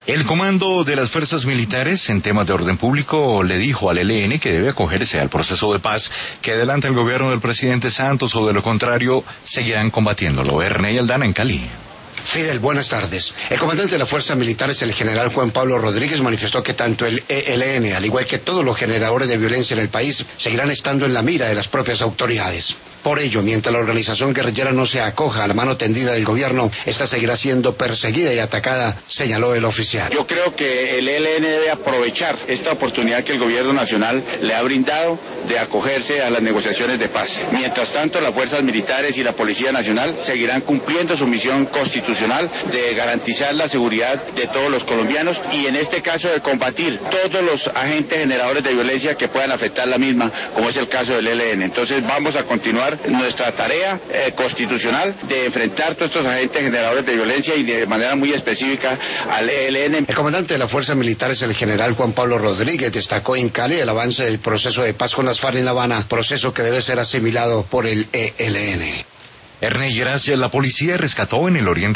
El comando de las fuerzas militares en temas de orden público le dijo al ELN que debe acogerse al proceso de paz que adelanta el gobierno del presidente Santos, o de lo contrario seguirán combatiéndolo. Ernei Aldana en Cali. Fidel, buenas tardes. El comandante de las fuerzas militares, el general Juan Pablo Rodríguez, manifestó que tanto el ELN, al igual que todos los generadores de violencia en el país, seguirán estando en la mira de las propias autoridades. Por ello, mientras la organización guerrillera no se acoja a la mano tendida del gobierno, esta seguirá siendo perseguida y atacada, señaló el oficial. Yo creo que el ELN debe aprovechar esta oportunidad que el gobierno nacional le ha brindado de acogerse a las negociaciones de paz. Mientras tanto, las fuerzas militares y la Policía Nacional seguirán cumpliendo su misión constitucional de garantizar la seguridad de todos los colombianos y, en este caso, de combatir todos los agentes generadores de violencia que puedan afectar la misma, como es el caso del ELN. Entonces vamos a continuar nuestra tarea constitucional de enfrentar todos estos agentes generadores de violencia y de manera muy específica al ELN. El comandante de las fuerzas militares, el general Juan Pablo Rodríguez, destacó en Cali el avance del proceso de paz con las FARC en La Habana, proceso que debe ser asimilado por el ELN. Ernei, gracias. La policía rescató en el oriente